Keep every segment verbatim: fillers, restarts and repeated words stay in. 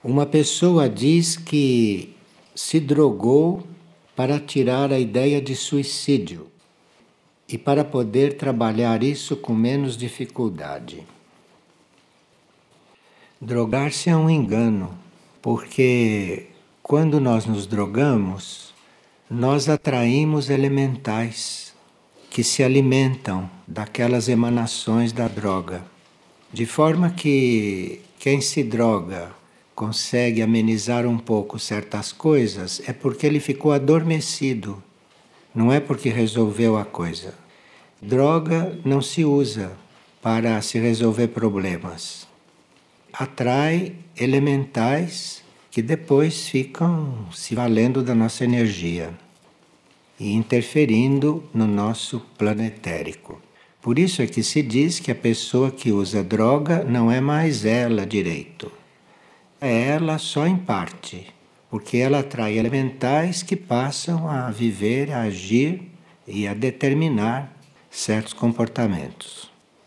Uma pessoa diz que se drogou para tirar a ideia de suicídio e para poder trabalhar isso com menos dificuldade. Drogar-se é um engano, porque quando nós nos drogamos, nós atraímos elementais que se alimentam daquelas emanações da droga. De forma que quem se droga consegue amenizar um pouco certas coisas é porque ele ficou adormecido, não é porque resolveu a coisa. Droga não se usa para se resolver problemas. Atrai elementais que depois ficam se valendo da nossa energia e interferindo no nosso plano etérico. Por isso é que se diz que a pessoa que usa droga não é mais ela direito. É ela só em parte, porque ela atrai elementais que passam a viver, a agir e a determinar certos comportamentos.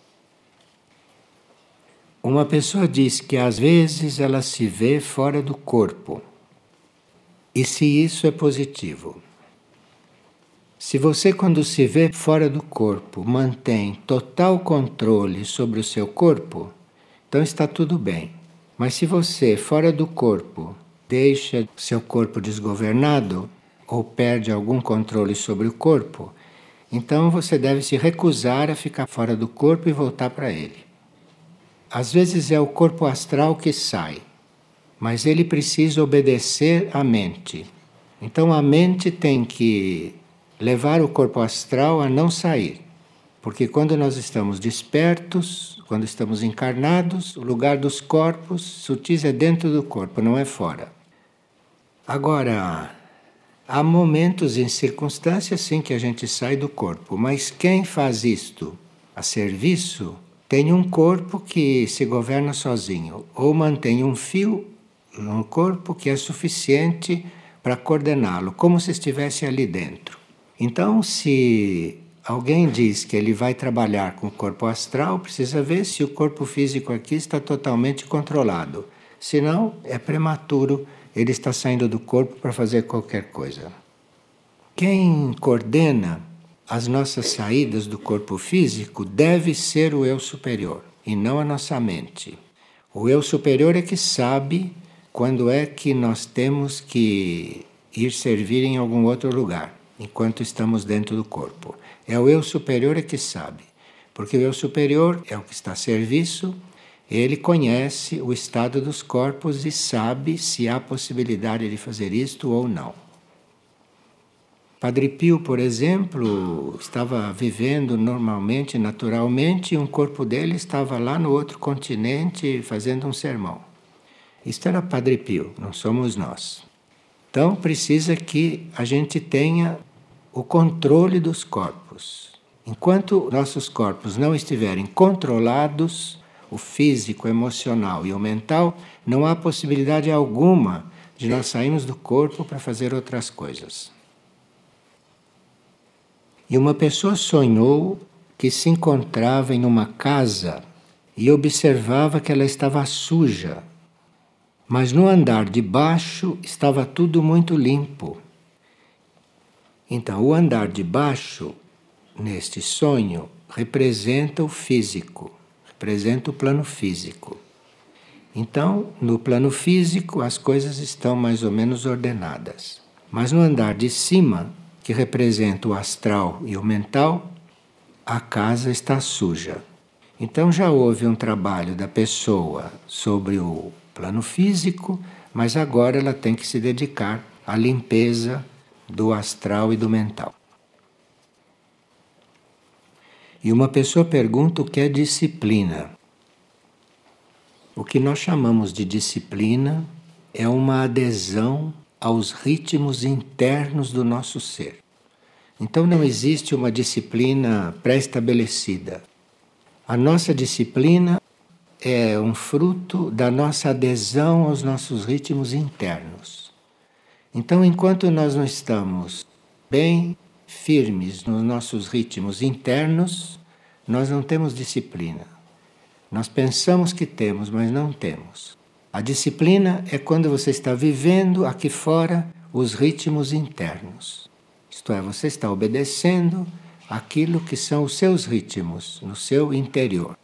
Uma pessoa diz que às vezes ela se vê fora do corpo. E se isso é positivo? Se você, quando se vê fora do corpo, mantém total controle sobre o seu corpo, então está tudo bem. Mas se você, fora do corpo, deixa seu corpo desgovernado ou perde algum controle sobre o corpo, então você deve se recusar a ficar fora do corpo e voltar para ele. Às vezes é o corpo astral que sai, mas ele precisa obedecer à mente. Então a mente tem que levar o corpo astral a não sair. Porque quando nós estamos despertos, quando estamos encarnados, o lugar dos corpos sutis é dentro do corpo, não é fora. Agora, há momentos e circunstâncias sim que a gente sai do corpo, mas quem faz isto a serviço tem um corpo que se governa sozinho, ou mantém um fio no corpo que é suficiente para coordená-lo, como se estivesse ali dentro. Então, se alguém diz que ele vai trabalhar com o corpo astral, precisa ver se o corpo físico aqui está totalmente controlado. Senão, é prematuro, ele está saindo do corpo para fazer qualquer coisa. Quem coordena as nossas saídas do corpo físico deve ser o eu superior, e não a nossa mente. O eu superior é que sabe quando é que nós temos que ir servir em algum outro lugar, enquanto estamos dentro do corpo. É o eu superior é que sabe, porque o eu superior é o que está a serviço, ele conhece o estado dos corpos e sabe se há possibilidade de fazer isto ou não. Padre Pio, por exemplo, estava vivendo normalmente, naturalmente, e um corpo dele estava lá no outro continente fazendo um sermão. Isto era Padre Pio, não somos nós. Então precisa que a gente tenha o controle dos corpos. Enquanto nossos corpos não estiverem controlados, o físico, o emocional e o mental, não há possibilidade alguma de nós sairmos do corpo para fazer outras coisas. E uma pessoa sonhou que se encontrava em uma casa e observava que ela estava suja, mas no andar de baixo estava tudo muito limpo. Então, o andar de baixo, neste sonho, representa o físico, representa o plano físico. Então, no plano físico, as coisas estão mais ou menos ordenadas. Mas no andar de cima, que representa o astral e o mental, a casa está suja. Então, já houve um trabalho da pessoa sobre o plano físico, mas agora ela tem que se dedicar à limpeza do astral e do mental. E uma pessoa pergunta o que é disciplina. O que nós chamamos de disciplina é uma adesão aos ritmos internos do nosso ser. Então não existe uma disciplina pré-estabelecida. A nossa disciplina é um fruto da nossa adesão aos nossos ritmos internos. Então, enquanto nós não estamos bem firmes nos nossos ritmos internos, nós não temos disciplina. Nós pensamos que temos, mas não temos. A disciplina é quando você está vivendo aqui fora os ritmos internos. Isto é, você está obedecendo aquilo que são os seus ritmos no seu interior.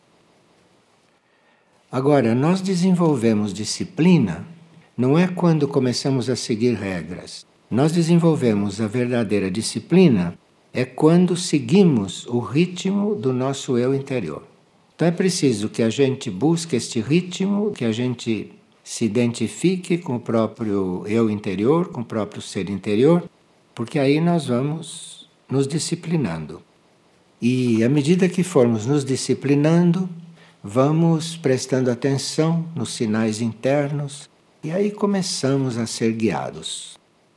Agora, nós desenvolvemos disciplina não é quando começamos a seguir regras. Nós desenvolvemos a verdadeira disciplina é quando seguimos o ritmo do nosso eu interior. Então é preciso que a gente busque este ritmo, que a gente se identifique com o próprio eu interior, com o próprio ser interior, porque aí nós vamos nos disciplinando. E à medida que formos nos disciplinando, vamos prestando atenção nos sinais internos e aí começamos a ser guiados.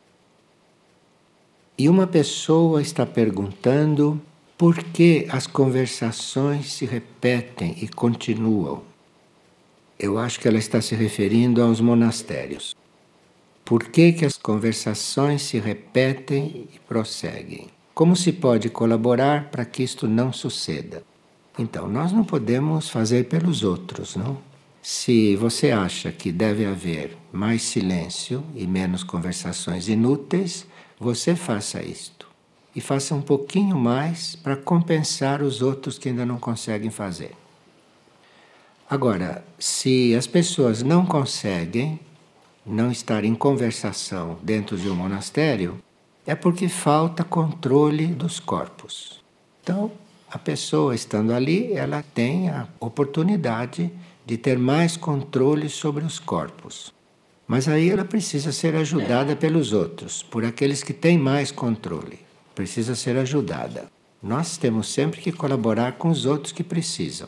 E uma pessoa está perguntando por que as conversações se repetem e continuam. Eu acho que ela está se referindo aos monastérios. Por que que as conversações se repetem e prosseguem? Como se pode colaborar para que isto não suceda? Então, nós não podemos fazer pelos outros, não? Se você acha que deve haver mais silêncio e menos conversações inúteis, você faça isto. E faça um pouquinho mais para compensar os outros que ainda não conseguem fazer. Agora, se as pessoas não conseguem não estar em conversação dentro de um monastério, é porque falta controle dos corpos. Então, a pessoa estando ali, ela tem a oportunidade de ter mais controle sobre os corpos. Mas aí ela precisa ser ajudada pelos outros, por aqueles que têm mais controle. Precisa ser ajudada. Nós temos sempre que colaborar com os outros que precisam.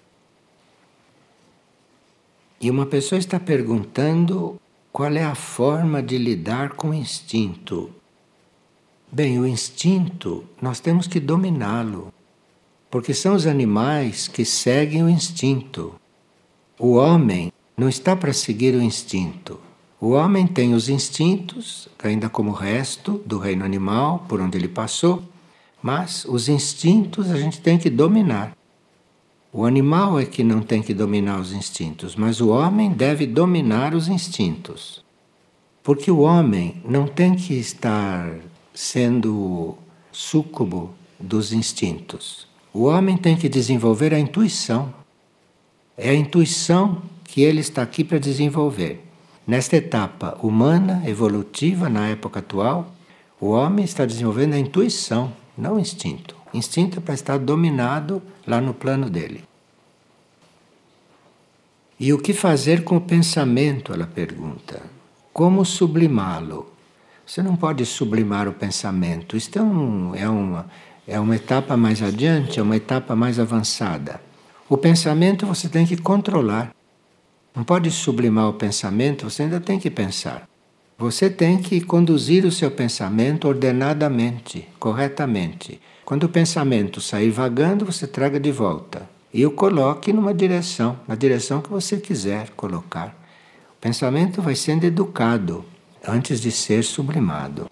E uma pessoa está perguntando qual é a forma de lidar com o instinto. Bem, o instinto, nós temos que dominá-lo, porque são os animais que seguem o instinto. O homem não está para seguir o instinto. O homem tem os instintos, ainda como o resto do reino animal, por onde ele passou, mas os instintos a gente tem que dominar. O animal é que não tem que dominar os instintos, mas o homem deve dominar os instintos. Porque o homem não tem que estar sendo súcubo dos instintos. O homem tem que desenvolver a intuição. É a intuição que ele está aqui para desenvolver. Nesta etapa humana, evolutiva, na época atual, o homem está desenvolvendo a intuição, não o instinto. Instinto é para estar dominado lá no plano dele. E o que fazer com o pensamento, ela pergunta. Como sublimá-lo? Você não pode sublimar o pensamento. Isto é, um, é, uma, é uma etapa mais adiante, é uma etapa mais avançada. O pensamento você tem que controlar. Não pode sublimar o pensamento, você ainda tem que pensar. Você tem que conduzir o seu pensamento ordenadamente, corretamente. Quando o pensamento sair vagando, você traga de volta. E o coloque numa direção, na direção que você quiser colocar. O pensamento vai sendo educado antes de ser sublimado.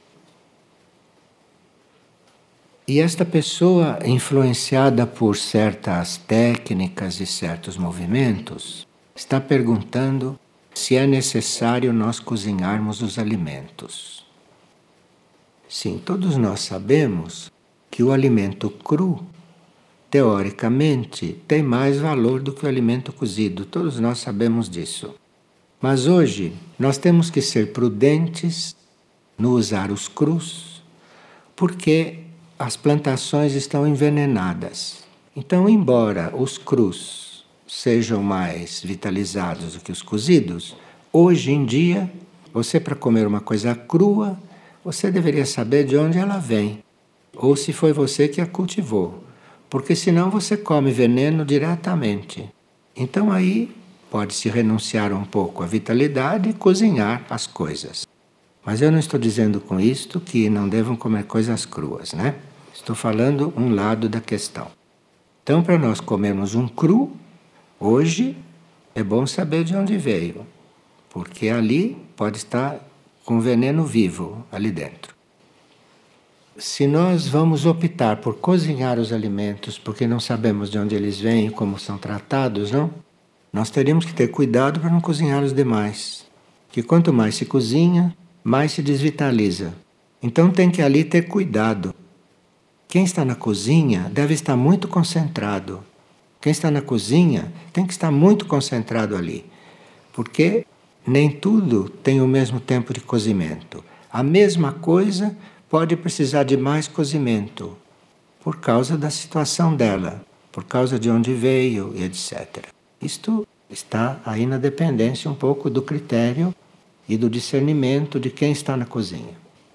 E esta pessoa, influenciada por certas técnicas e certos movimentos, está perguntando se é necessário nós cozinharmos os alimentos. Sim, todos nós sabemos que o alimento cru, teoricamente, tem mais valor do que o alimento cozido. Todos nós sabemos disso. Mas hoje nós temos que ser prudentes no usar os crus, porque as plantações estão envenenadas. Então, embora os crus sejam mais vitalizados do que os cozidos, hoje em dia, você para comer uma coisa crua, você deveria saber de onde ela vem, ou se foi você que a cultivou, porque senão você come veneno diretamente. Então aí pode-se renunciar um pouco à vitalidade e cozinhar as coisas. Mas eu não estou dizendo com isto que não devam comer coisas cruas, né? Estou falando um lado da questão. Então, para nós comermos um cru, hoje é bom saber de onde veio, porque ali pode estar com veneno vivo ali dentro. Se nós vamos optar por cozinhar os alimentos porque não sabemos de onde eles vêm e como são tratados, não? nós teríamos que ter cuidado para não cozinhar os demais. Que quanto mais se cozinha, mais se desvitaliza. Então tem que ali ter cuidado. Quem está na cozinha deve estar muito concentrado. Quem está na cozinha tem que estar muito concentrado ali. Porque nem tudo tem o mesmo tempo de cozimento. A mesma coisa pode precisar de mais cozimento, por causa da situação dela, por causa de onde veio e etcétera. Isto está aí na dependência um pouco do critério e do discernimento de quem está na cozinha.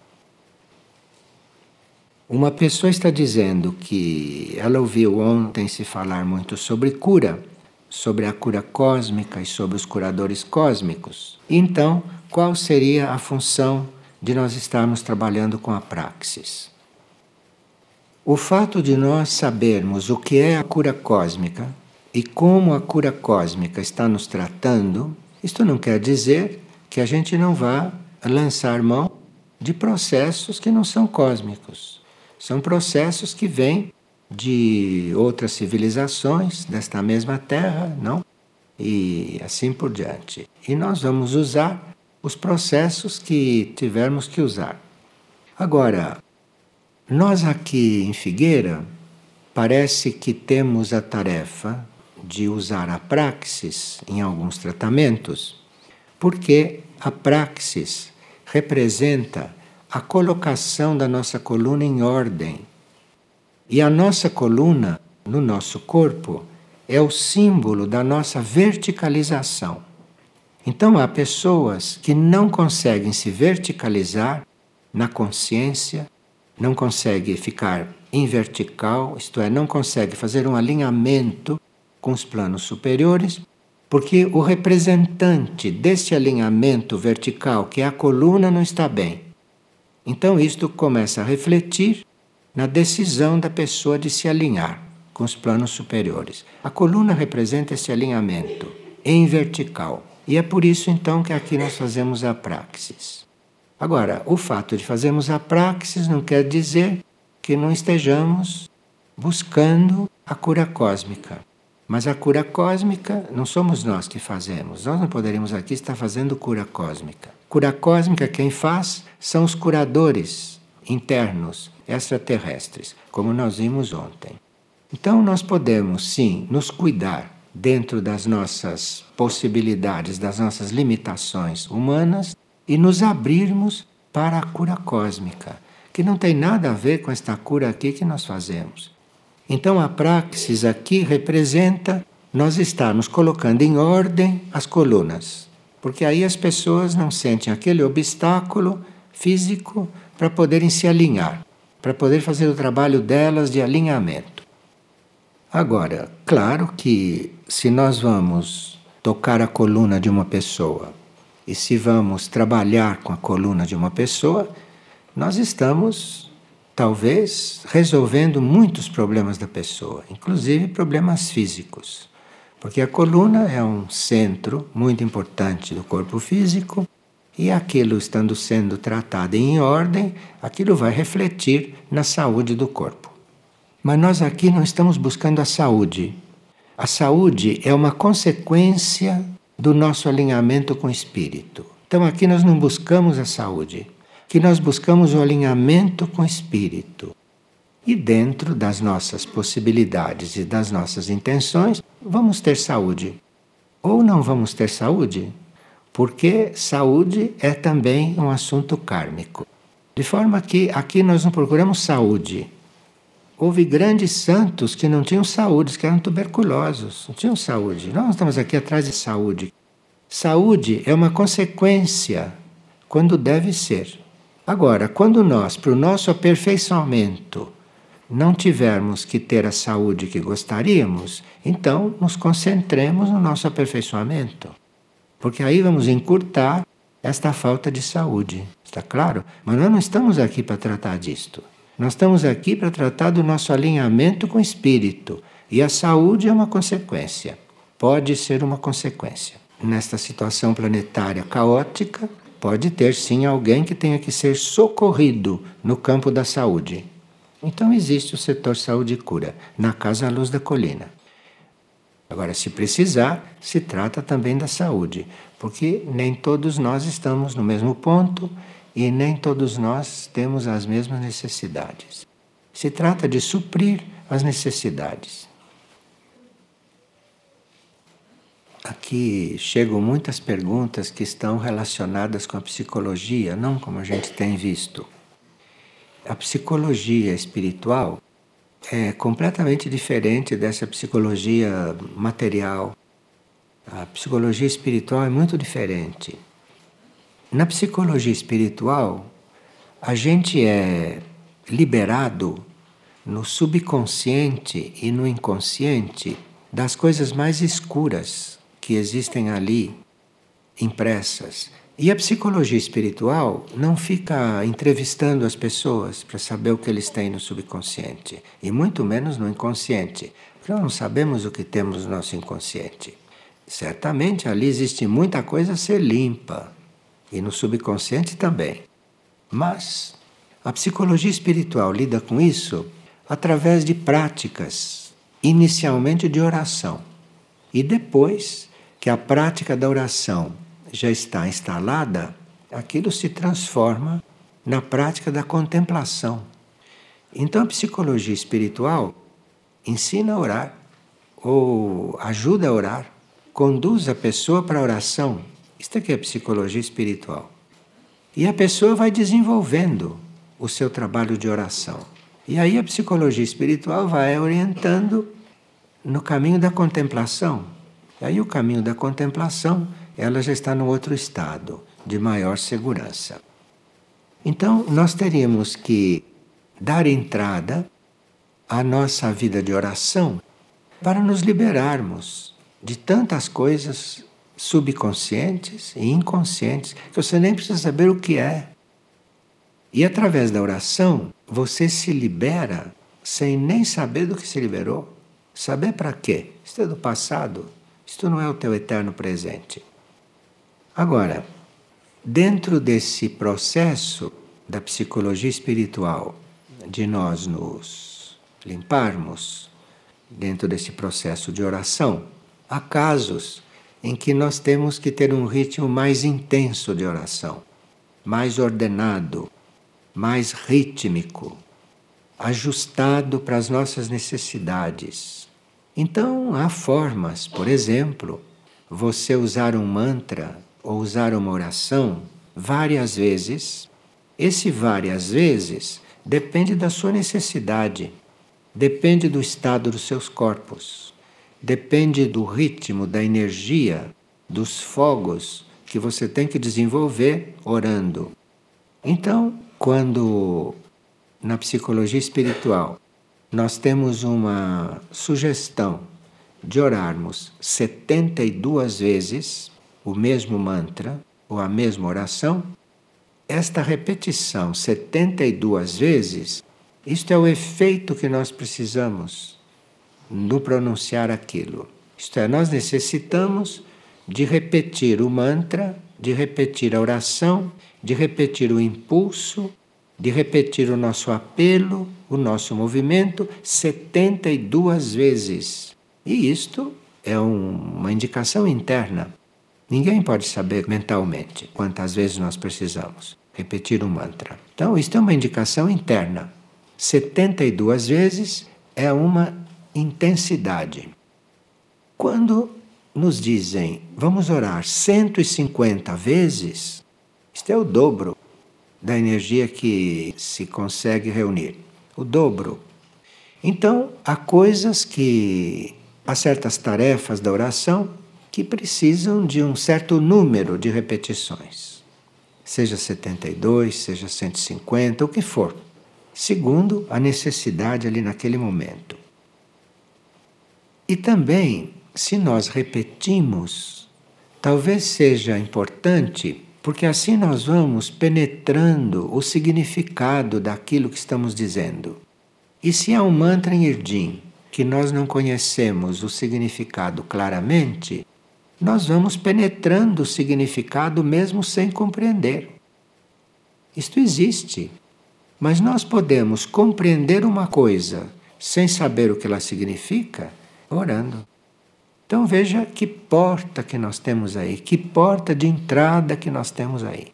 Uma pessoa está dizendo que ela ouviu ontem se falar muito sobre cura, sobre a cura cósmica e sobre os curadores cósmicos. Então, qual seria a função de nós estarmos trabalhando com a praxis? O fato de nós sabermos o que é a cura cósmica e como a cura cósmica está nos tratando, isto não quer dizer que a gente não vá lançar mão de processos que não são cósmicos. São processos que vêm de outras civilizações, desta mesma terra, não? E assim por diante. E nós vamos usar os processos que tivermos que usar. Agora, nós aqui em Figueira, parece que temos a tarefa de usar a praxis em alguns tratamentos, porque a praxis representa a colocação da nossa coluna em ordem. E a nossa coluna, no nosso corpo, é o símbolo da nossa verticalização. Então há pessoas que não conseguem se verticalizar na consciência, não conseguem ficar em vertical, isto é, não conseguem fazer um alinhamento com os planos superiores, porque o representante desse alinhamento vertical, que é a coluna, não está bem. Então isto começa a refletir na decisão da pessoa de se alinhar com os planos superiores. A coluna representa esse alinhamento em vertical. E é por isso então que aqui nós fazemos a praxis. Agora, o fato de fazermos a praxis não quer dizer que não estejamos buscando a cura cósmica. Mas a cura cósmica não somos nós que fazemos. Nós não poderíamos aqui estar fazendo cura cósmica. Cura cósmica quem faz são os curadores internos, extraterrestres, como nós vimos ontem. Então nós podemos sim nos cuidar dentro das nossas possibilidades, das nossas limitações humanas e nos abrirmos para a cura cósmica, que não tem nada a ver com esta cura aqui que nós fazemos. Então a praxis aqui representa nós estarmos colocando em ordem as colunas, porque aí as pessoas não sentem aquele obstáculo físico para poderem se alinhar, para poder fazer o trabalho delas de alinhamento. Agora, claro que se nós vamos tocar a coluna de uma pessoa e se vamos trabalhar com a coluna de uma pessoa, nós estamos talvez resolvendo muitos problemas da pessoa, inclusive problemas físicos. Porque a coluna é um centro muito importante do corpo físico e aquilo estando sendo tratado em ordem, aquilo vai refletir na saúde do corpo. Mas nós aqui não estamos buscando a saúde. A saúde é uma consequência do nosso alinhamento com o espírito. Então aqui nós não buscamos a saúde, aqui nós buscamos o alinhamento com o espírito. E dentro das nossas possibilidades e das nossas intenções, vamos ter saúde. Ou não vamos ter saúde, porque saúde é também um assunto kármico. De forma que aqui nós não procuramos saúde. Houve grandes santos que não tinham saúde, que eram tuberculosos, não tinham saúde. Nós estamos aqui atrás de saúde. Saúde é uma consequência, quando deve ser. Agora, quando nós, para o nosso aperfeiçoamento, não tivermos que ter a saúde que gostaríamos, então nos concentremos no nosso aperfeiçoamento. Porque aí vamos encurtar esta falta de saúde. Está claro? Mas nós não estamos aqui para tratar disto. Nós estamos aqui para tratar do nosso alinhamento com o espírito. E a saúde é uma consequência. Pode ser uma consequência. Nesta situação planetária caótica, pode ter sim alguém que tenha que ser socorrido no campo da saúde. Então existe o setor saúde e cura, na Casa Luz da Colina. Agora, se precisar, se trata também da saúde, porque nem todos nós estamos no mesmo ponto e nem todos nós temos as mesmas necessidades. Se trata de suprir as necessidades. Aqui chegam muitas perguntas que estão relacionadas com a psicologia, não como a gente tem visto. A psicologia espiritual é completamente diferente dessa psicologia material. A psicologia espiritual é muito diferente. Na psicologia espiritual, a gente é liberado no subconsciente e no inconsciente das coisas mais escuras que existem ali, impressas. E a psicologia espiritual não fica entrevistando as pessoas para saber o que eles têm no subconsciente, e muito menos no inconsciente, porque nós não sabemos o que temos no nosso inconsciente. Certamente ali existe muita coisa a ser limpa, e no subconsciente também. Mas a psicologia espiritual lida com isso através de práticas, inicialmente de oração, e depois que a prática da oração já está instalada, aquilo se transforma na prática da contemplação. Então a psicologia espiritual ensina a orar, ou ajuda a orar, conduz a pessoa para a oração. Isto aqui é psicologia espiritual. E a pessoa vai desenvolvendo o seu trabalho de oração. E aí a psicologia espiritual vai orientando no caminho da contemplação. E aí o caminho da contemplação, ela já está no outro estado, de maior segurança. Então, nós teríamos que dar entrada à nossa vida de oração para nos liberarmos de tantas coisas subconscientes e inconscientes que você nem precisa saber o que é. E através da oração, você se libera sem nem saber do que se liberou. Saber para quê? Isso é do passado. Isto não é o teu eterno presente. Agora, dentro desse processo da psicologia espiritual, de nós nos limparmos, dentro desse processo de oração, há casos em que nós temos que ter um ritmo mais intenso de oração, mais ordenado, mais rítmico, ajustado para as nossas necessidades. Então, há formas, por exemplo, você usar um mantra ou usar uma oração várias vezes. Esse várias vezes depende da sua necessidade, depende do estado dos seus corpos, depende do ritmo, da energia, dos fogos que você tem que desenvolver orando. Então, quando na psicologia espiritual nós temos uma sugestão de orarmos setenta e duas vezes o mesmo mantra ou a mesma oração, esta repetição setenta e duas vezes, isto é o efeito que nós precisamos no pronunciar aquilo. Isto é, nós necessitamos de repetir o mantra, de repetir a oração, de repetir o impulso, de repetir o nosso apelo, o nosso movimento setenta e duas vezes. E isto é um, uma indicação interna. Ninguém pode saber mentalmente quantas vezes nós precisamos repetir um mantra. Então, isto é uma indicação interna. setenta e duas vezes é uma intensidade. Quando nos dizem, vamos orar cento e cinquenta vezes, isto é o dobro da energia que se consegue reunir. O dobro. Então, há coisas que, há certas tarefas da oração que precisam de um certo número de repetições. Seja setenta e dois, seja cento e cinquenta, o que for. Segundo a necessidade ali naquele momento. E também, se nós repetimos, talvez seja importante, porque assim nós vamos penetrando o significado daquilo que estamos dizendo. E se há um mantra em Irdim que nós não conhecemos o significado claramente, nós vamos penetrando o significado mesmo sem compreender. Isto existe, mas nós podemos compreender uma coisa sem saber o que ela significa orando. Então veja que porta que nós temos aí, que porta de entrada que nós temos aí.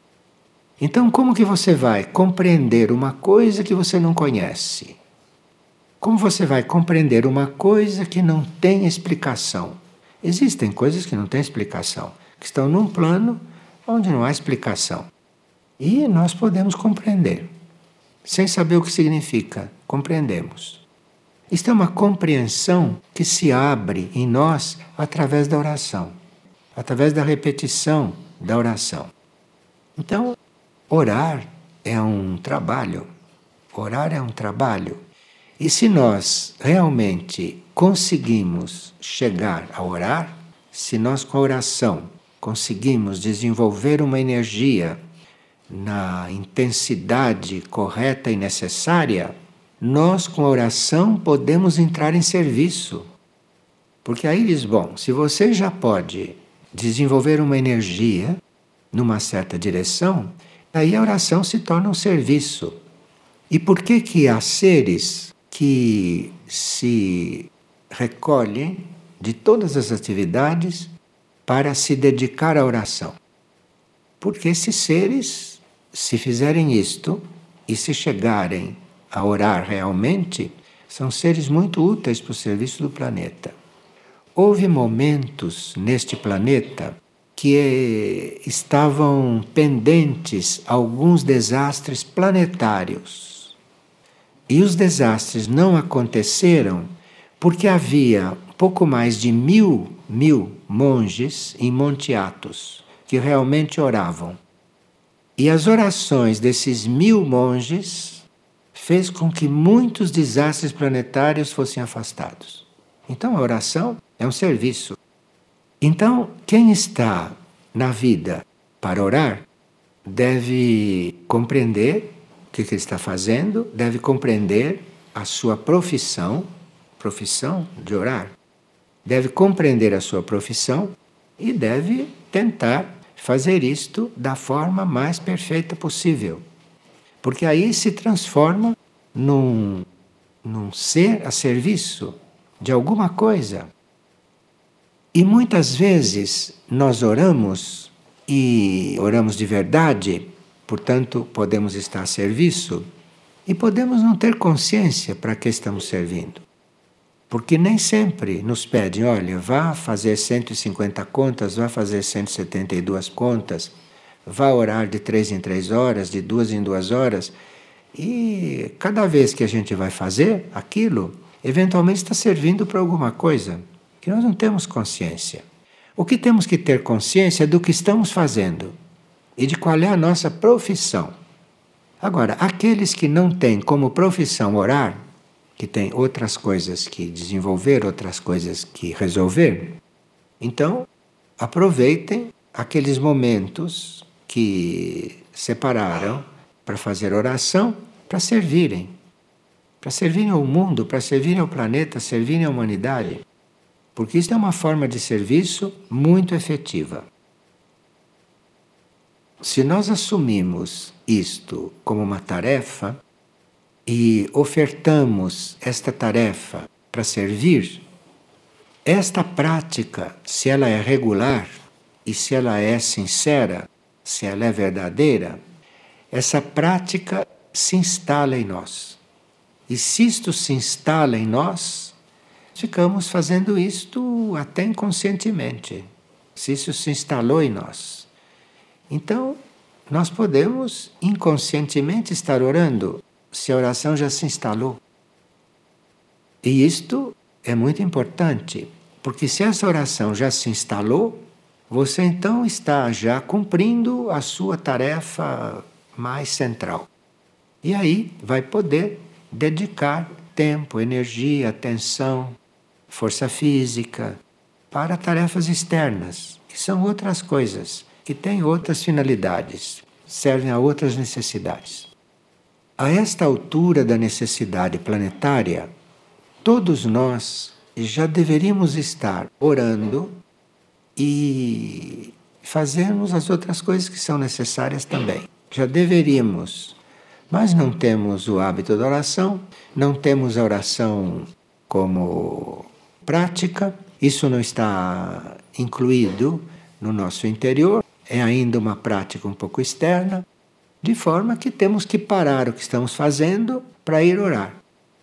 Então como que você vai compreender uma coisa que você não conhece? Como você vai compreender uma coisa que não tem explicação? Existem coisas que não têm explicação, que estão num plano onde não há explicação. E nós podemos compreender. Sem saber o que significa, compreendemos. Isto é uma compreensão que se abre em nós através da oração, através da repetição da oração. Então, orar é um trabalho. Orar é um trabalho. E se nós realmente conseguimos chegar a orar, se nós com a oração conseguimos desenvolver uma energia na intensidade correta e necessária, nós com a oração podemos entrar em serviço. Porque aí diz, bom, se você já pode desenvolver uma energia numa certa direção, aí a oração se torna um serviço. E por que que há seres que se recolhem de todas as atividades para se dedicar à oração? Porque esses seres, se fizerem isto e se chegarem a orar realmente, são seres muito úteis para o serviço do planeta. Houve momentos neste planeta que estavam pendentes alguns desastres planetários. E os desastres não aconteceram porque havia pouco mais de mil, mil monges em Monte Athos que realmente oravam. E as orações desses mil monges fez com que muitos desastres planetários fossem afastados. Então a oração é um serviço. Então quem está na vida para orar deve compreender o que ele está fazendo, deve compreender a sua profissão, profissão de orar, deve compreender a sua profissão e deve tentar fazer isto da forma mais perfeita possível. Porque aí se transforma num, num ser a serviço de alguma coisa. E muitas vezes nós oramos, e oramos de verdade, portanto podemos estar a serviço, e podemos não ter consciência para que estamos servindo. Porque nem sempre nos pedem, olha, vá fazer cento e cinquenta contas, vá fazer cento e setenta e duas contas, vá orar de três em três horas, de duas em duas horas. E cada vez que a gente vai fazer aquilo, eventualmente está servindo para alguma coisa, que nós não temos consciência. O que temos que ter consciência é do que estamos fazendo e de qual é a nossa profissão. Agora, aqueles que não têm como profissão orar, que têm outras coisas que desenvolver, outras coisas que resolver, então aproveitem aqueles momentos que separaram para fazer oração, para servirem. Para servirem ao mundo, para servirem ao planeta, servirem à humanidade. Porque isso é uma forma de serviço muito efetiva. Se nós assumimos isto como uma tarefa e ofertamos esta tarefa para servir, esta prática, se ela é regular e se ela é sincera, se ela é verdadeira, essa prática se instala em nós. E se isto se instala em nós, ficamos fazendo isto até inconscientemente. Se isso se instalou em nós. Então, nós podemos inconscientemente estar orando, se a oração já se instalou. E isto é muito importante, porque se essa oração já se instalou, você então está já cumprindo a sua tarefa mais central. E aí vai poder dedicar tempo, energia, atenção, força física para tarefas externas, que são outras coisas, que têm outras finalidades, servem a outras necessidades. A esta altura da necessidade planetária, todos nós já deveríamos estar orando e fazermos as outras coisas que são necessárias também. Já deveríamos, mas não temos o hábito da oração, não temos a oração como prática, Isso não está incluído no nosso interior, é ainda uma prática um pouco externa, de forma que temos que parar o que estamos fazendo para ir orar.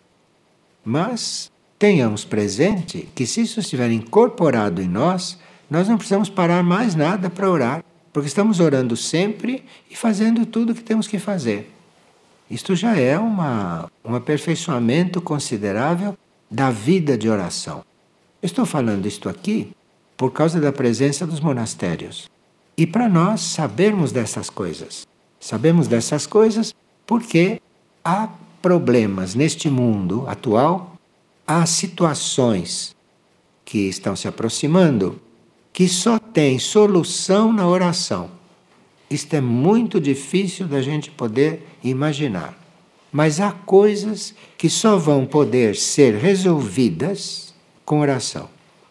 Mas tenhamos presente que se isso estiver incorporado em nós, nós não precisamos parar mais nada para orar, porque estamos orando sempre e fazendo tudo o que temos que fazer. Isto já é uma, um aperfeiçoamento considerável da vida de oração. Estou falando isto aqui por causa da presença dos monastérios. E para nós sabermos dessas coisas. Sabemos dessas coisas porque há problemas neste mundo atual, há situações que estão se aproximando que só tem solução na oração. Isto é muito difícil da gente poder imaginar. Mas há coisas que só vão poder ser resolvidas com oração.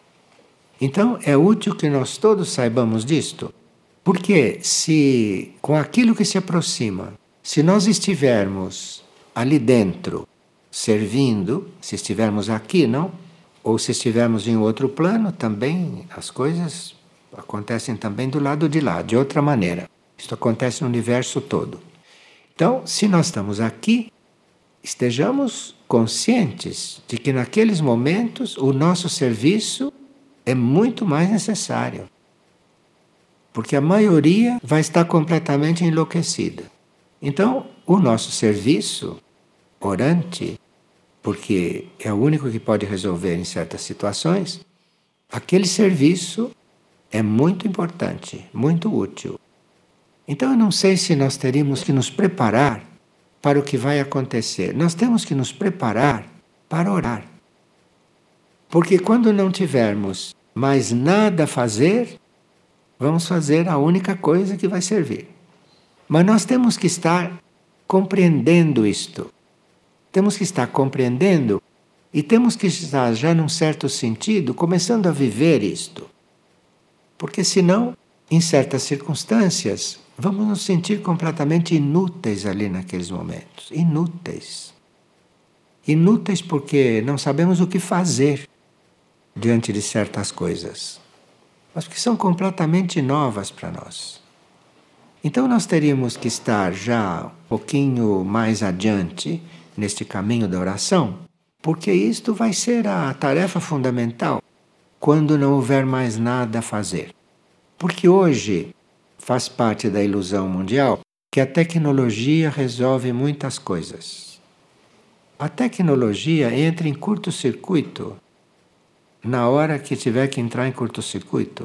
Então é útil que nós todos saibamos disto, porque se com aquilo que se aproxima, se nós estivermos ali dentro, servindo, se estivermos aqui, não? Ou se estivermos em outro plano, também as coisas acontecem também do lado de lá, de outra maneira. Isto acontece no universo todo. Então, se nós estamos aqui, estejamos conscientes de que naqueles momentos o nosso serviço é muito mais necessário. Porque a maioria vai estar completamente enlouquecida. Então, o nosso serviço orante, porque é o único que pode resolver em certas situações, aquele serviço é muito importante, muito útil. Então eu não sei se nós teríamos que nos preparar para o que vai acontecer. Nós temos que nos preparar para orar. Porque quando não tivermos mais nada a fazer, vamos fazer a única coisa que vai servir. Mas nós temos que estar compreendendo isto. Temos que estar compreendendo e temos que estar, já num certo sentido, começando a viver isto. Porque senão, em certas circunstâncias, vamos nos sentir completamente inúteis ali naqueles momentos. Inúteis. Inúteis porque não sabemos o que fazer diante de certas coisas. Mas que são completamente novas para nós. Então nós teríamos que estar já um pouquinho mais adiante neste caminho da oração, porque isto vai ser a tarefa fundamental quando não houver mais nada a fazer. Porque hoje faz parte da ilusão mundial que a tecnologia resolve muitas coisas. A tecnologia entra em curto-circuito na hora que tiver que entrar em curto-circuito.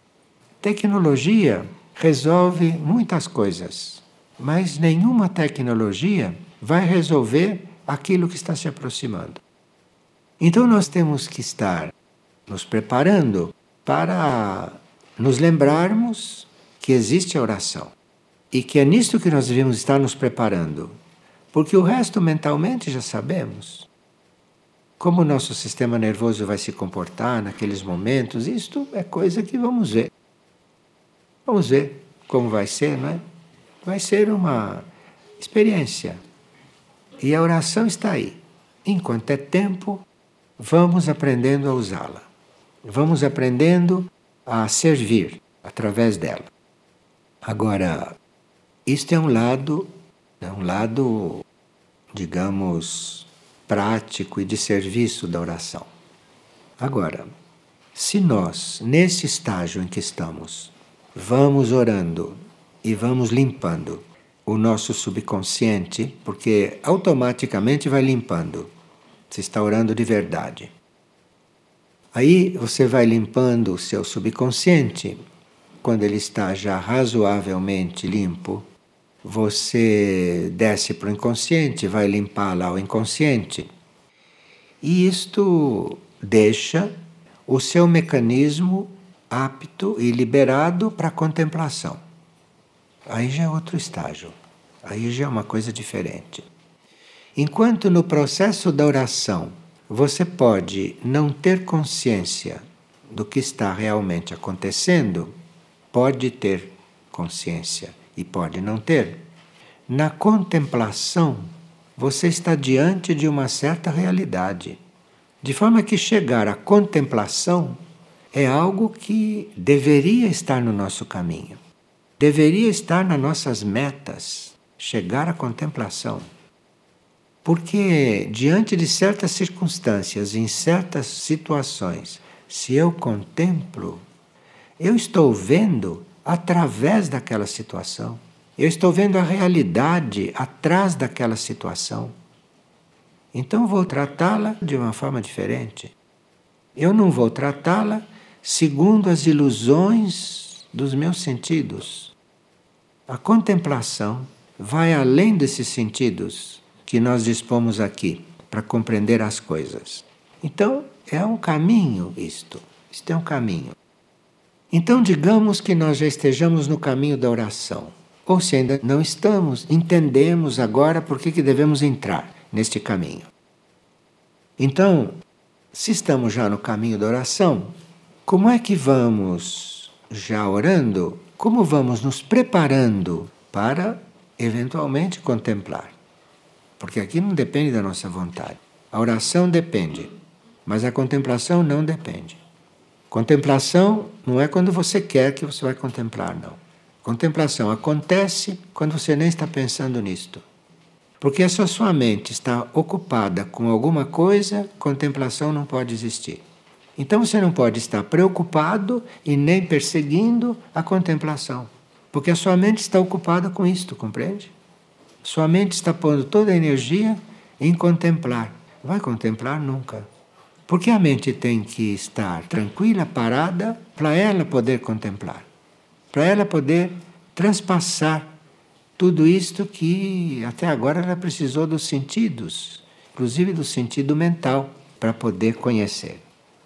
Tecnologia resolve muitas coisas, mas nenhuma tecnologia vai resolver aquilo que está se aproximando. Então nós temos que estar nos preparando para nos lembrarmos que existe a oração e que é nisto que nós devemos estar nos preparando, porque o resto mentalmente já sabemos. Como o nosso sistema nervoso vai se comportar naqueles momentos, isto é coisa que vamos ver. Vamos ver como vai ser, não é? Vai ser uma experiência. E a oração está aí. Enquanto é tempo, vamos aprendendo a usá-la. Vamos aprendendo a servir através dela. Agora, isto é um lado, é um lado, digamos, prático e de serviço da oração. Agora, se nós, nesse estágio em que estamos, vamos orando e vamos limpando o nosso subconsciente, porque automaticamente vai limpando. Você está orando de verdade. Aí você vai limpando o seu subconsciente. Quando ele está já razoavelmente limpo, você desce para o inconsciente, vai limpar lá o inconsciente. E isto deixa o seu mecanismo apto e liberado para a contemplação. Aí já é outro estágio. Aí já é uma coisa diferente. Enquanto no processo da oração você pode não ter consciência do que está realmente acontecendo, pode ter consciência e pode não ter. Na contemplação, você está diante de uma certa realidade. De forma que chegar à contemplação é algo que deveria estar no nosso caminho, deveria estar nas nossas metas, chegar à contemplação. Porque diante de certas circunstâncias, em certas situações, se eu contemplo, eu estou vendo através daquela situação. Eu estou vendo a realidade atrás daquela situação. Então vou tratá-la de uma forma diferente. Eu não vou tratá-la segundo as ilusões dos meus sentidos. A contemplação vai além desses sentidos que nós dispomos aqui para compreender as coisas. Então, é um caminho isto. Isto é um caminho. Então, digamos que nós já estejamos no caminho da oração. Ou se ainda não estamos, entendemos agora por que que devemos entrar neste caminho. Então, se estamos já no caminho da oração, como é que vamos, já orando, como vamos nos preparando para eventualmente contemplar? Porque aqui não depende da nossa vontade. A oração depende, mas a contemplação não depende. Contemplação não é quando você quer que você vai contemplar, não. Contemplação acontece quando você nem está pensando nisto. Porque se a sua mente está ocupada com alguma coisa, contemplação não pode existir. Então você não pode estar preocupado e nem perseguindo a contemplação. Porque a sua mente está ocupada com isto, compreende? Sua mente está pondo toda a energia em contemplar. Vai contemplar nunca. Porque a mente tem que estar tranquila, parada, para ela poder contemplar. Para ela poder transpassar tudo isto que até agora ela precisou dos sentidos, inclusive do sentido mental, para poder conhecer.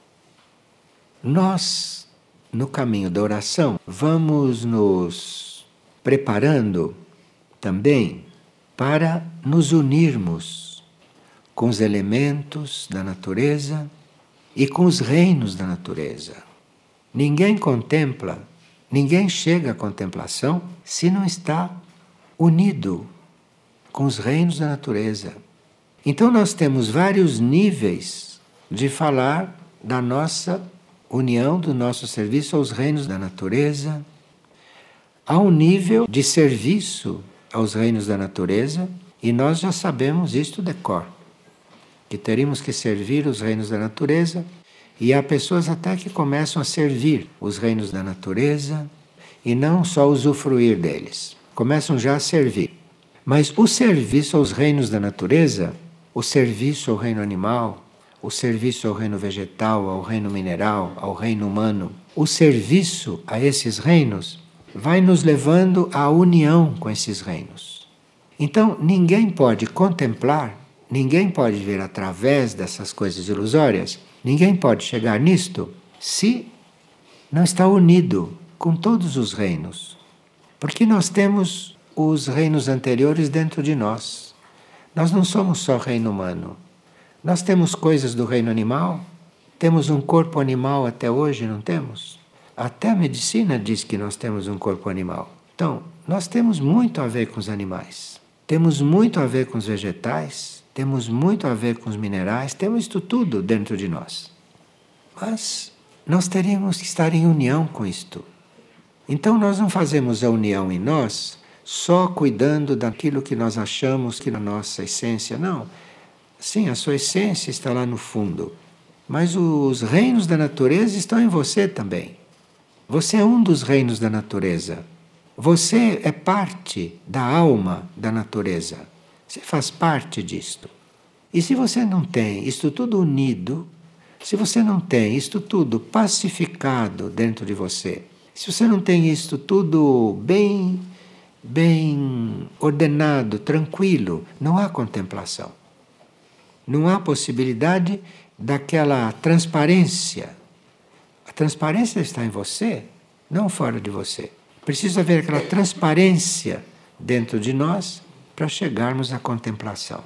Nós, no caminho da oração, vamos nos preparando também para nos unirmos com os elementos da natureza e com os reinos da natureza. Ninguém contempla, ninguém chega à contemplação se não está unido com os reinos da natureza. Então nós temos vários níveis de falar da nossa união, do nosso serviço aos reinos da natureza. Há um nível de serviço aos reinos da natureza, e nós já sabemos isto de cor, que teríamos que servir os reinos da natureza, e há pessoas até que começam a servir os reinos da natureza e não só usufruir deles, começam já a servir. Mas o serviço aos reinos da natureza, o serviço ao reino animal, o serviço ao reino vegetal, ao reino mineral, ao reino humano, o serviço a esses reinos vai nos levando à união com esses reinos. Então, ninguém pode contemplar, ninguém pode ver através dessas coisas ilusórias, ninguém pode chegar nisto se não está unido com todos os reinos. Porque nós temos os reinos anteriores dentro de nós. Nós não somos só reino humano. Nós temos coisas do reino animal, temos um corpo animal até hoje, não temos? Até a medicina diz que nós temos um corpo animal. Então, nós temos muito a ver com os animais. Temos muito a ver com os vegetais, temos muito a ver com os minerais, temos isto tudo dentro de nós. Mas nós teríamos que estar em união com isto. Então nós não fazemos a união em nós só cuidando daquilo que nós achamos que é a nossa essência, não. Sim, a sua essência está lá no fundo, mas os reinos da natureza estão em você também. Você é um dos reinos da natureza. Você é parte da alma da natureza. Você faz parte disto. E se você não tem isto tudo unido, se você não tem isto tudo pacificado dentro de você, se você não tem isto tudo bem, bem ordenado, tranquilo, não há contemplação. Não há possibilidade daquela transparência. A transparência está em você, não fora de você. Precisa haver aquela transparência dentro de nós para chegarmos à contemplação.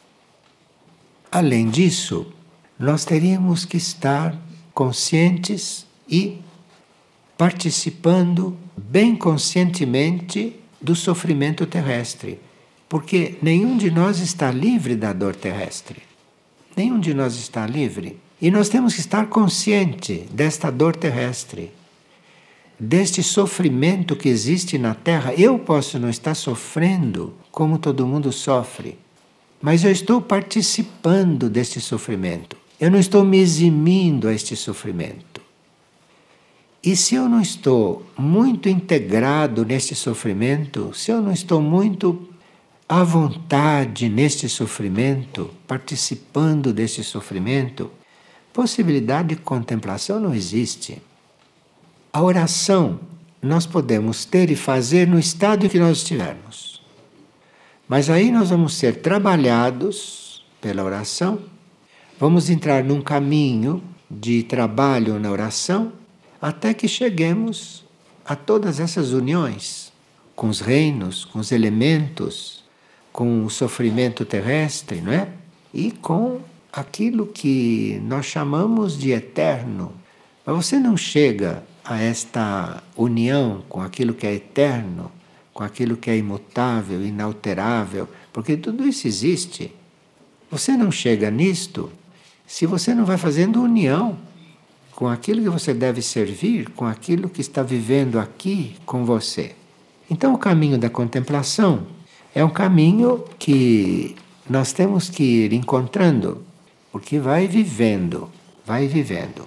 Além disso, nós teríamos que estar conscientes e participando bem conscientemente do sofrimento terrestre. Porque nenhum de nós está livre da dor terrestre. Nenhum de nós está livre. E nós temos que estar consciente desta dor terrestre, deste sofrimento que existe na Terra. Eu posso não estar sofrendo como todo mundo sofre, mas eu estou participando deste sofrimento. Eu não estou me eximindo a este sofrimento. E se eu não estou muito integrado neste sofrimento, se eu não estou muito à vontade neste sofrimento, participando deste sofrimento, possibilidade de contemplação não existe. A oração nós podemos ter e fazer no estado em que nós estivermos. Mas aí nós vamos ser trabalhados pela oração, vamos entrar num caminho de trabalho na oração, até que cheguemos a todas essas uniões com os reinos, com os elementos, com o sofrimento terrestre, não é? E com aquilo que nós chamamos de eterno. Mas você não chega a esta união com aquilo que é eterno, com aquilo que é imutável, inalterável, porque tudo isso existe. Você não chega nisto se você não vai fazendo união com aquilo que você deve servir, com aquilo que está vivendo aqui com você. Então o caminho da contemplação é um caminho que nós temos que ir encontrando, porque vai vivendo, vai vivendo.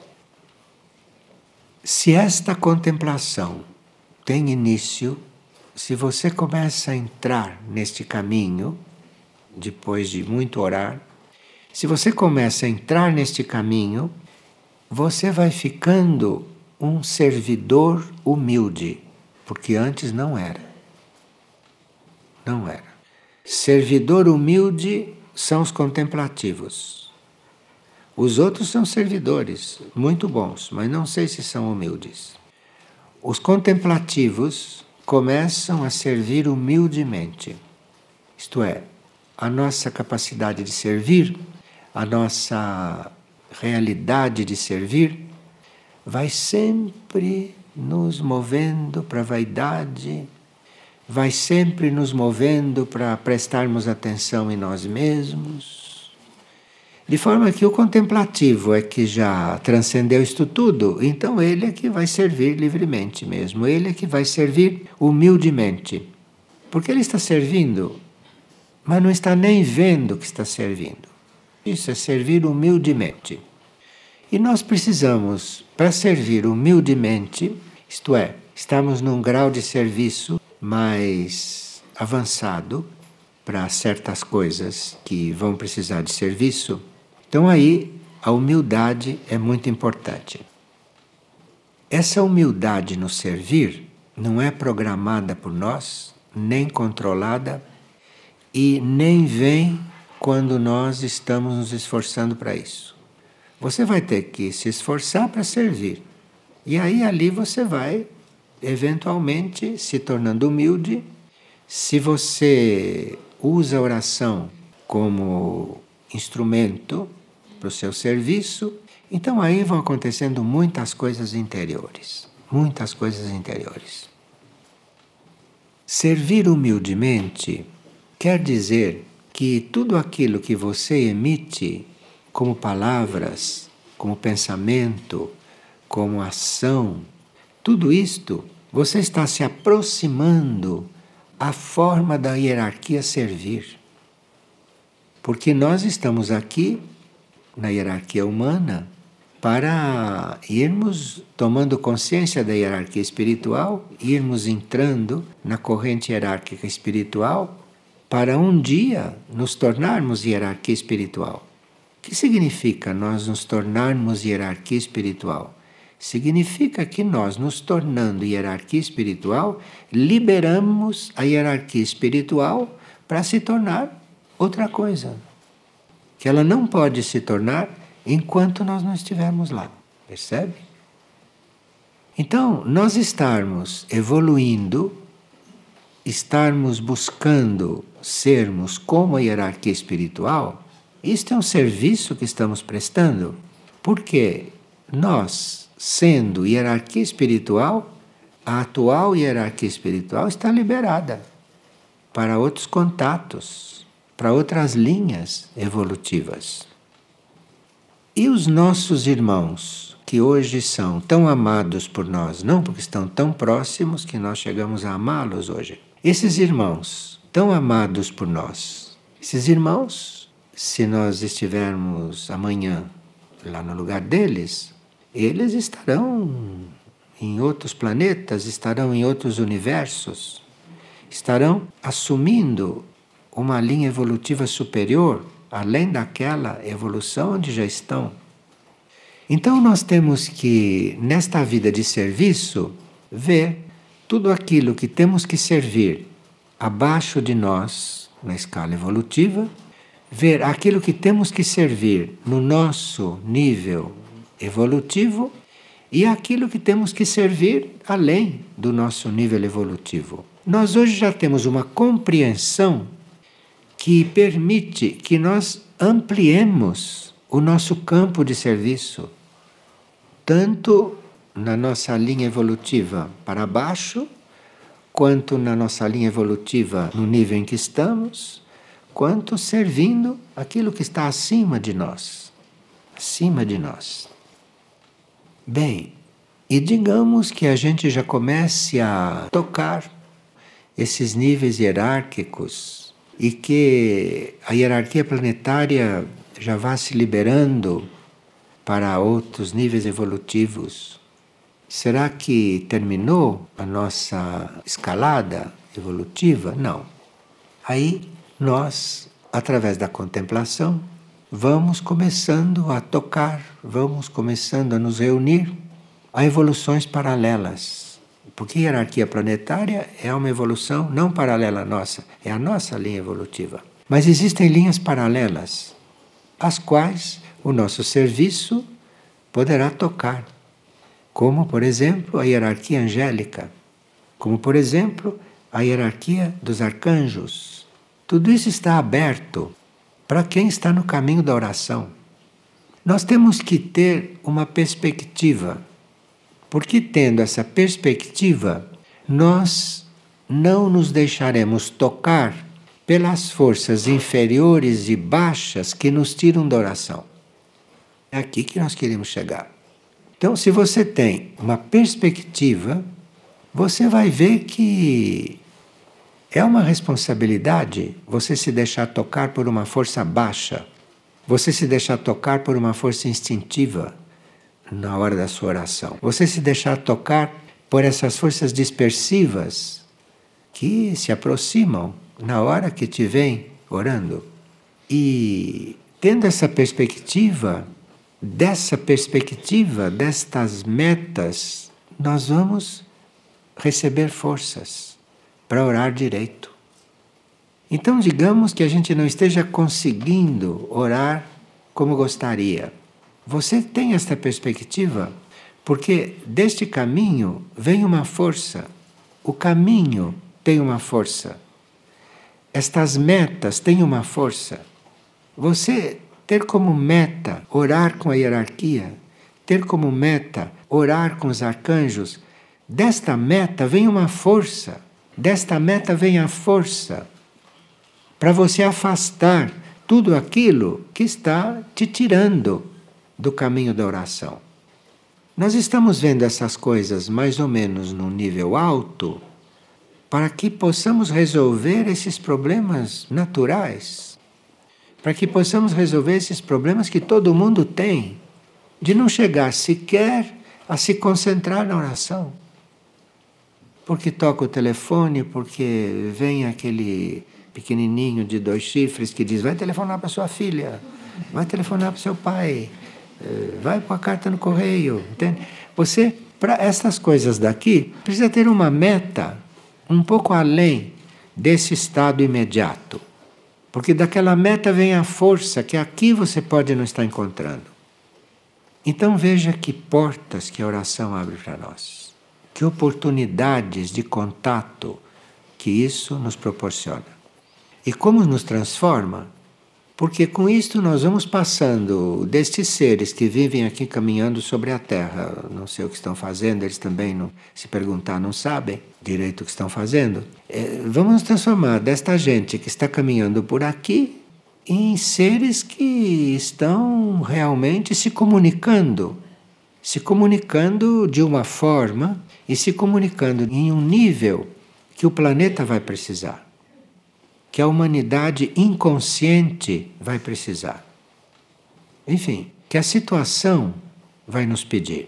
Se esta contemplação tem início, se você começa a entrar neste caminho, depois de muito orar, se você começa a entrar neste caminho, você vai ficando um servidor humilde, porque antes não era. Não era. Servidor humilde são os contemplativos. Os outros são servidores, muito bons, mas não sei se são humildes. Os contemplativos começam a servir humildemente. Isto é, a nossa capacidade de servir, a nossa realidade de servir, vai sempre nos movendo para a vaidade, vai sempre nos movendo para prestarmos atenção em nós mesmos. De forma que o contemplativo é que já transcendeu isto tudo, então ele é que vai servir livremente mesmo, ele é que vai servir humildemente. Porque ele está servindo, mas não está nem vendo que está servindo. Isso é servir humildemente. E nós precisamos, para servir humildemente, isto é, estamos num grau de serviço mais avançado para certas coisas que vão precisar de serviço. Então aí a humildade é muito importante. Essa humildade no servir não é programada por nós, nem controlada, e nem vem quando nós estamos nos esforçando para isso. Você vai ter que se esforçar para servir. E aí ali você vai, eventualmente, se tornando humilde. Se você usa a oração como instrumento para o seu serviço, então aí vão acontecendo muitas coisas interiores. Muitas coisas interiores. Servir humildemente quer dizer que tudo aquilo que você emite como palavras, como pensamento, como ação, tudo isto você está se aproximando à forma da hierarquia servir. Porque nós estamos aqui na hierarquia humana para irmos tomando consciência da hierarquia espiritual, irmos entrando na corrente hierárquica espiritual para um dia nos tornarmos hierarquia espiritual. O que significa nós nos tornarmos hierarquia espiritual? Significa que nós, nos tornando hierarquia espiritual, liberamos a hierarquia espiritual para se tornar outra coisa. Que ela não pode se tornar enquanto nós não estivermos lá. Percebe? Então, nós estarmos evoluindo, estarmos buscando sermos como a hierarquia espiritual, isto é um serviço que estamos prestando. Porque nós, sendo hierarquia espiritual, a atual hierarquia espiritual está liberada para outros contatos, para outras linhas evolutivas. E os nossos irmãos, que hoje são tão amados por nós, não porque estão tão próximos que nós chegamos a amá-los hoje. Esses irmãos, tão amados por nós, esses irmãos, se nós estivermos amanhã lá no lugar deles, eles estarão em outros planetas, estarão em outros universos, estarão assumindo uma linha evolutiva superior, além daquela evolução onde já estão. Então nós temos que, nesta vida de serviço, ver tudo aquilo que temos que servir abaixo de nós, na escala evolutiva, ver aquilo que temos que servir no nosso nível evolutivo e aquilo que temos que servir além do nosso nível evolutivo. Nós hoje já temos uma compreensão que permite que nós ampliemos o nosso campo de serviço, tanto na nossa linha evolutiva para baixo, quanto na nossa linha evolutiva no nível em que estamos, quanto servindo aquilo que está acima de nós, acima de nós. Bem, e digamos que a gente já comece a tocar esses níveis hierárquicos e que a hierarquia planetária já vá se liberando para outros níveis evolutivos. Será que terminou a nossa escalada evolutiva? Não. Aí nós, através da contemplação, vamos começando a tocar, vamos começando a nos reunir a evoluções paralelas. Porque a hierarquia planetária é uma evolução não paralela à nossa, é a nossa linha evolutiva. Mas existem linhas paralelas, às quais o nosso serviço poderá tocar. Como, por exemplo, a hierarquia angélica. Como, por exemplo, a hierarquia dos arcanjos. Tudo isso está aberto para quem está no caminho da oração. Nós temos que ter uma perspectiva. Porque tendo essa perspectiva, nós não nos deixaremos tocar pelas forças inferiores e baixas que nos tiram da oração. É aqui que nós queremos chegar. Então, se você tem uma perspectiva, você vai ver que é uma responsabilidade você se deixar tocar por uma força baixa, você se deixar tocar por uma força instintiva na hora da sua oração. Você se deixar tocar por essas forças dispersivas que se aproximam na hora que te vem orando. E tendo essa perspectiva, dessa perspectiva, destas metas, nós vamos receber forças para orar direito. Então, digamos que a gente não esteja conseguindo orar como gostaria. Você tem esta perspectiva porque deste caminho vem uma força. O caminho tem uma força. Estas metas têm uma força. Você ter como meta orar com a hierarquia, ter como meta orar com os arcanjos, desta meta vem uma força. Desta meta vem a força para você afastar tudo aquilo que está te tirando do caminho da oração. Nós estamos vendo essas coisas mais ou menos num nível alto para que possamos resolver esses problemas naturais, para que possamos resolver esses problemas que todo mundo tem, de não chegar sequer a se concentrar na oração. Porque toca o telefone, porque vem aquele pequenininho de dois chifres que diz: vai telefonar para sua filha, vai telefonar para seu pai, vai com a carta no correio, entende? Você, para essas coisas daqui, precisa ter uma meta um pouco além desse estado imediato. Porque daquela meta vem a força que aqui você pode não estar encontrando. Então veja que portas que a oração abre para nós. Que oportunidades de contato que isso nos proporciona. E como nos transforma? Porque com isto nós vamos passando destes seres que vivem aqui caminhando sobre a Terra, não sei o que estão fazendo, eles também, não, se perguntar, não sabem direito o que estão fazendo. É, vamos nos transformar desta gente que está caminhando por aqui em seres que estão realmente se comunicando, se comunicando de uma forma e se comunicando em um nível que o planeta vai precisar, que a humanidade inconsciente vai precisar. Enfim, que a situação vai nos pedir.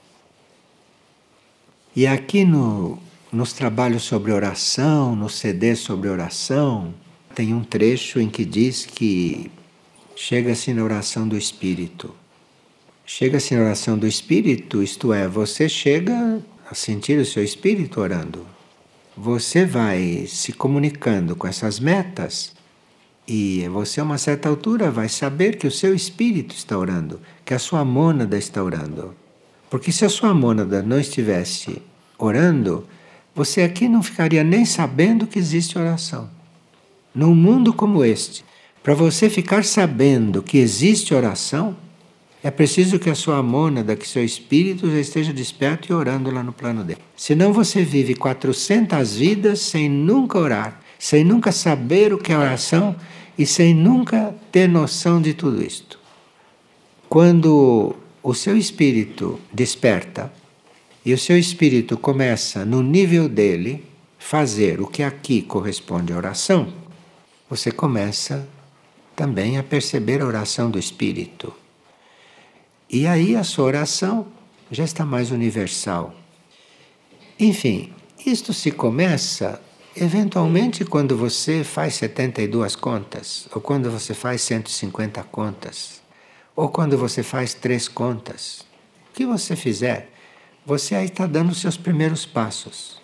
E aqui no, nos trabalhos sobre oração, no C D sobre oração, tem um trecho em que diz que chega-se na oração do Espírito. Chega-se na oração do Espírito, isto é, você chega a sentir o seu Espírito orando. Você vai se comunicando com essas metas e você, a uma certa altura, vai saber que o seu Espírito está orando, que a sua mônada está orando. Porque se a sua mônada não estivesse orando, você aqui não ficaria nem sabendo que existe oração. Num mundo como este, para você ficar sabendo que existe oração, é preciso que a sua mônada, que seu espírito já esteja desperto e orando lá no plano dele. Senão você vive quatrocentas vidas sem nunca orar, sem nunca saber o que é oração e sem nunca ter noção de tudo isto. Quando o seu espírito desperta e o seu espírito começa, no nível dele, fazer o que aqui corresponde à oração, você começa também a perceber a oração do espírito. E aí a sua oração já está mais universal. Enfim, isto se começa eventualmente quando você faz setenta e duas contas, ou quando você faz cento e cinquenta contas, ou quando você faz três contas. O que você fizer, você aí está dando os seus primeiros passos.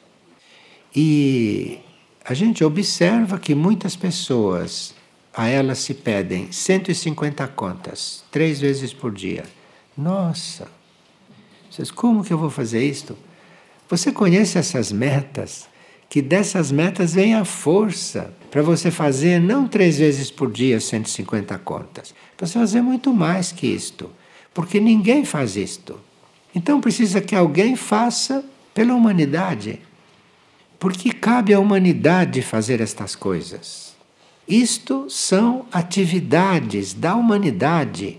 E a gente observa que muitas pessoas, a elas se pedem cento e cinquenta contas, três vezes por dia. Nossa, vocês, como que eu vou fazer isto? Você conhece essas metas? Que dessas metas vem a força para você fazer não três vezes por dia cento e cinquenta contas, para você fazer muito mais que isto, porque ninguém faz isto. Então precisa que alguém faça pela humanidade, porque cabe à humanidade fazer estas coisas. Isto são atividades da humanidade.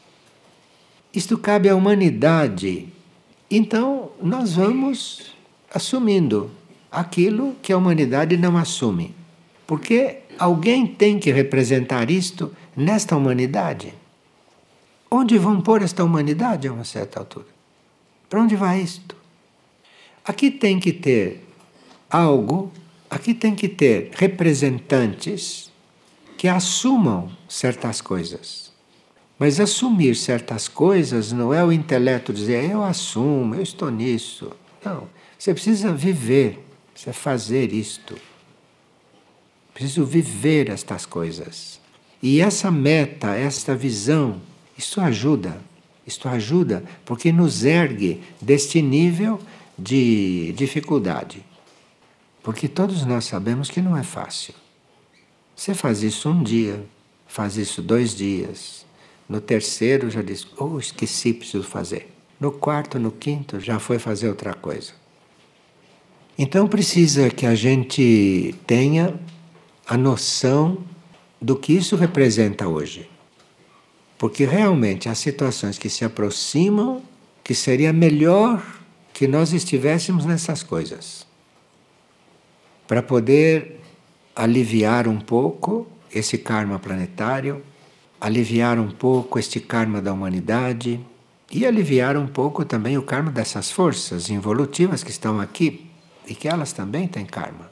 Isto cabe à humanidade. Então, nós vamos assumindo aquilo que a humanidade não assume. Porque alguém tem que representar isto nesta humanidade. Onde vão pôr esta humanidade a uma certa altura? Para onde vai isto? Aqui tem que ter algo, aqui tem que ter representantes que assumam certas coisas. Mas assumir certas coisas não é o intelecto dizer eu assumo, eu estou nisso. Não, você precisa viver, precisa fazer isto. Preciso viver estas coisas. E essa meta, esta visão, isso ajuda. Isto ajuda porque nos ergue deste nível de dificuldade. Porque todos nós sabemos que não é fácil. Você faz isso um dia, faz isso dois dias. No terceiro já diz, oh, esqueci, preciso fazer. No quarto, no quinto, já foi fazer outra coisa. Então precisa que a gente tenha a noção do que isso representa hoje. Porque realmente há situações que se aproximam que seria melhor que nós estivéssemos nessas coisas. Para poder aliviar um pouco esse karma planetário, aliviar um pouco este karma da humanidade e aliviar um pouco também o karma dessas forças involutivas que estão aqui e que elas também têm karma.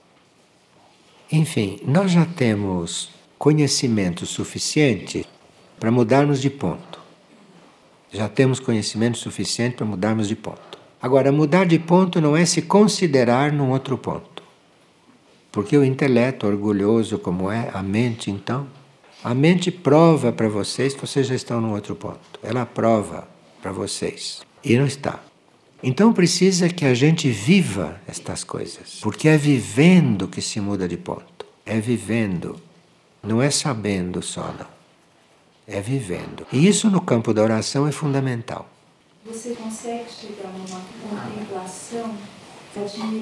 Enfim, nós já temos conhecimento suficiente para mudarmos de ponto. Já temos conhecimento suficiente para mudarmos de ponto. Agora, mudar de ponto não é se considerar num outro ponto. Porque o intelecto, orgulhoso como é, a mente então, a mente prova para vocês que vocês já estão num outro ponto. Ela prova para vocês. E não está. Então precisa que a gente viva estas coisas. Porque é vivendo que se muda de ponto. É vivendo. Não é sabendo só, não. É vivendo. E isso no campo da oração é fundamental. Você consegue chegar numa contemplação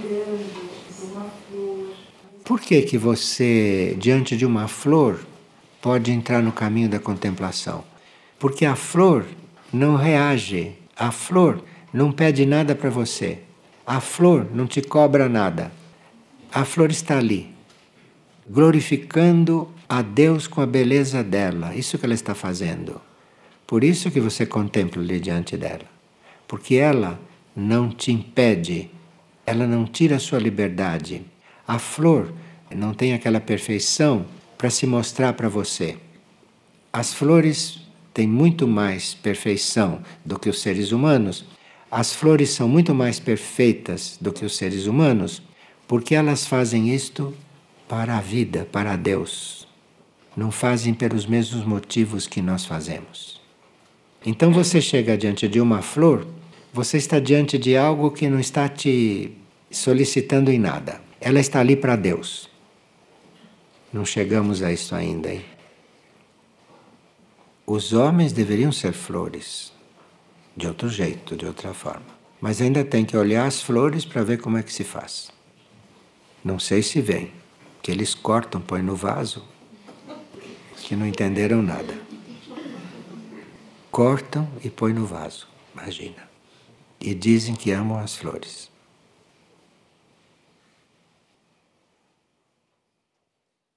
admirando uma flor? Por que que você, diante de uma flor, pode entrar no caminho da contemplação. Porque a flor não reage, a flor não pede nada para você, a flor não te cobra nada. A flor está ali, glorificando a Deus com a beleza dela, isso que ela está fazendo. Por isso que você contempla ali diante dela. Porque ela não te impede, ela não tira a sua liberdade. A flor não tem aquela perfeição para se mostrar para você. As flores têm muito mais perfeição do que os seres humanos. As flores são muito mais perfeitas do que os seres humanos, porque elas fazem isto para a vida, para Deus. Não fazem pelos mesmos motivos que nós fazemos. Então você chega diante de uma flor, você está diante de algo que não está te solicitando em nada. Ela está ali para Deus. Não chegamos a isso ainda, hein? Os homens deveriam ser flores, de outro jeito, de outra forma. Mas ainda tem que olhar as flores para ver como é que se faz. Não sei se vem, que eles cortam, põem no vaso, que não entenderam nada. Cortam e põem no vaso, imagina. E dizem que amam as flores.